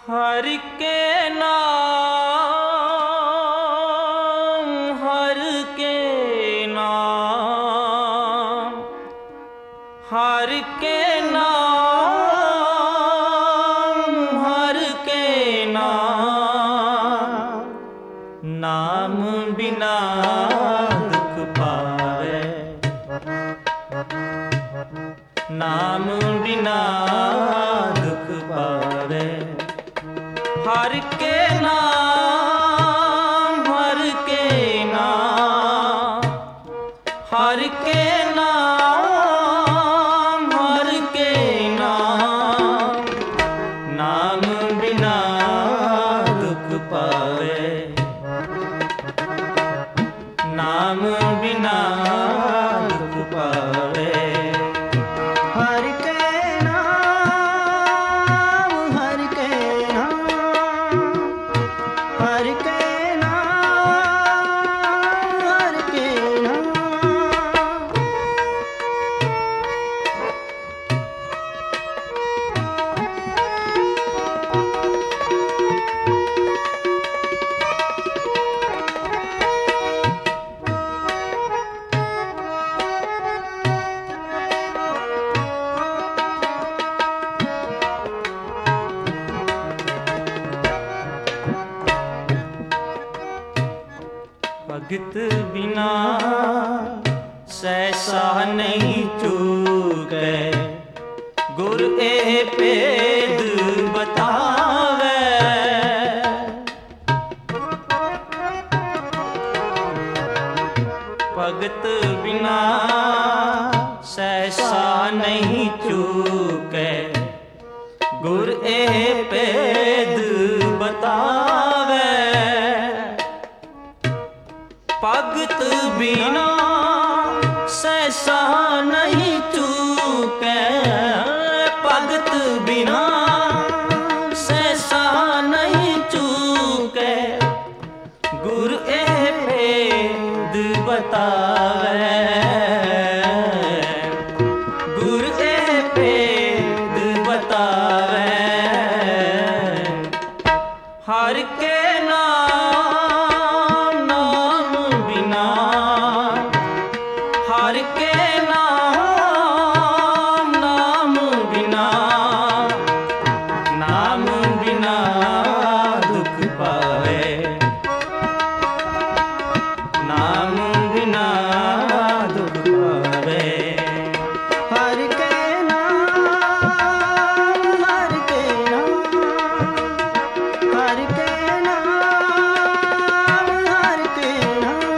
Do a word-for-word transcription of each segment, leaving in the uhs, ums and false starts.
हरि के नाम, हरि के नाम, हरि के नाम, हरि के नाम, नाम बिना दुख पावे, नाम बिना दुख पावे। हरि के नाम, हरि के नाम, हरि के नाम, हरि के नाम, नाम बिना दुख पावे, नाम बिना दुख पावे। हरि के नाम, हरि के नाम, हरि के नाम, हरि के नाम। भगत बिना सहसा नहीं चूके, गुर ए भेद बतावे। भगत बिना सहसा नहीं चूके, गुर ए भेद बतावे। भगत बिना सहसा नहीं चूके, भगत बिना सहसा नहीं चूके, गुर ए भेद बतावे, गुर ए भेद बतावे। हरि के नाम, नाम बिना, हरि के नाम, नाम बिना, नाम बिना दुख पावे, नाम बिना दुख पावे। हरि के नाम, हरि के नाम, हरि के नाम, हरि के नाम।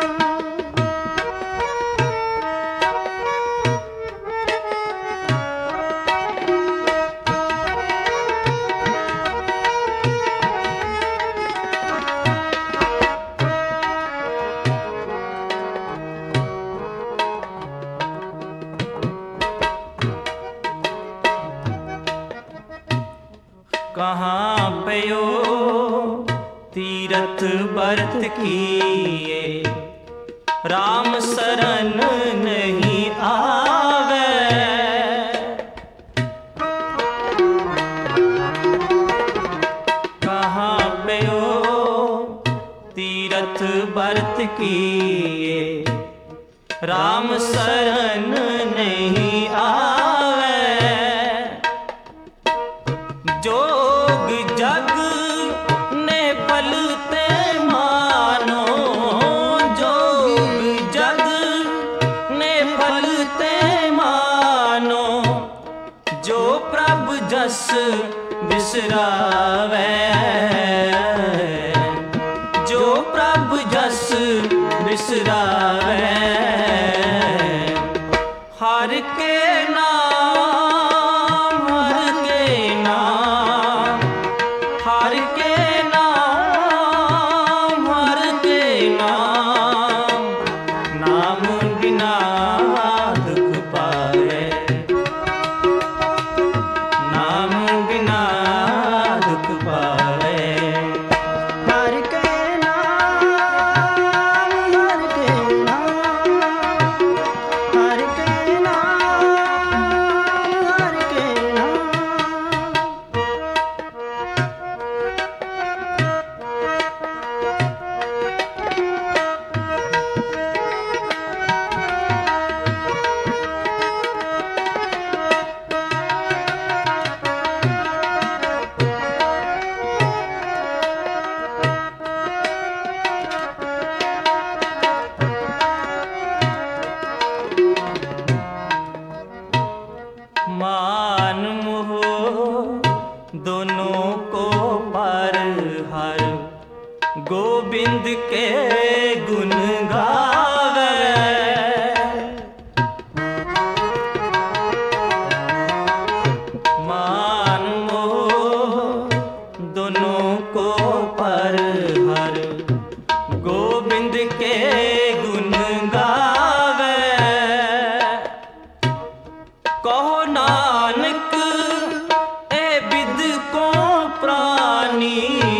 कहाँ पयो तीरथ बरत किए, राम शरण नहीं आवे। कहाँ पयो तीरथ बरत किए, राम शरण नहीं आवे। जोग जग ने पलते मानो, जोग जग ने पलते मानो, जो प्रभ जस बिसरावे, जो प्रभ जस बिसरावे। हरि के नाम, हरि के नाम, हरि के नाम, हरि के नाम, नाम बिना दुख पावे, नाम बिना दुख पावे। हरि के नाम, हरि के दोनों को पर हर गोविंद के गुण गावे। मान मोह दोनों को पर हर गोविंद के गुण गावे। कहो नानक ए बिद को प्राणी